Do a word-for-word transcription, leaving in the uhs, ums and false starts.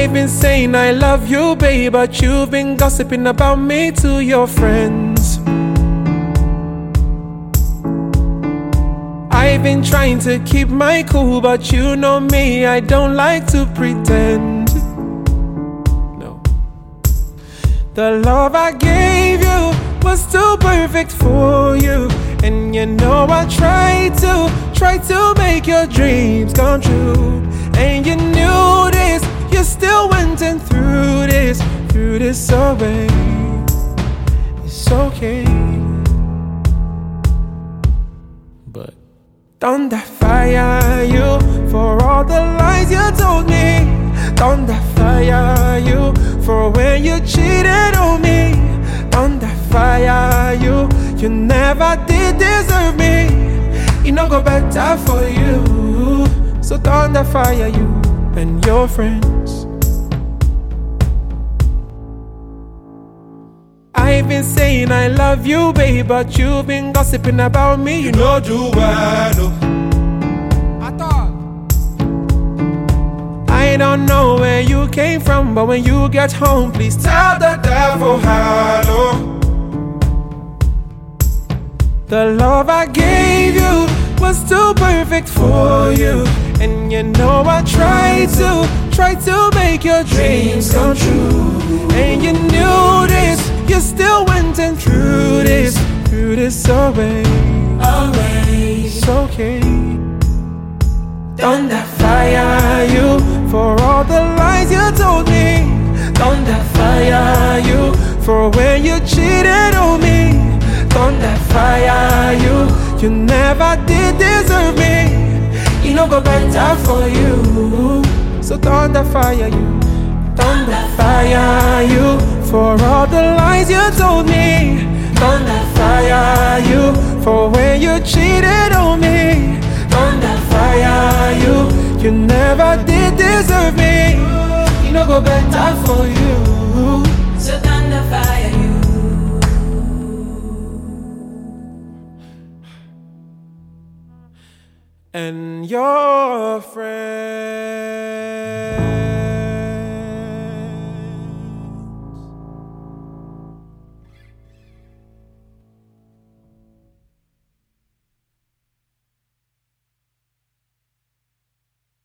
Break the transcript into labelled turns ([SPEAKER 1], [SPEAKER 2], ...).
[SPEAKER 1] I've been saying I love you, babe, but you've been gossiping about me to your friends. I've been trying to keep my cool, but you know me, I don't like to pretend. No. The love I gave you was too perfect for you, and you know I tried to, tried to make your dreams come true. And you knew this, you still went and threw this, threw this away. It's okay, but don't I fire you for all the lies you told me? Don't I fire you for when you cheated on me? Don't I fire you? You never did deserve me. It no go better for you. So don't I fire you and your friends. I've been saying I love you, babe, but you've been gossiping about me. You know do well, oh. I thought I don't know where you came from, but when you get home, please tell the devil hello. The love I gave you was too perfect for you, and you know I tried to, tried to make your dreams come true. And you knew this, you still went and threw this, threw this away. Away. It's okay. Don't I fire you for all the lies you told me? Don't I fire you for when you cheated on me? Don't I fire you? You never did deserve me. It no go better for you. So don't I fire you? Don't I fire you for all the lies you told me? Don't I fire you for when you cheated on me? Don't I fire you? You never did deserve me. It no go better for you.
[SPEAKER 2] So don't I fire you?
[SPEAKER 1] And your friend.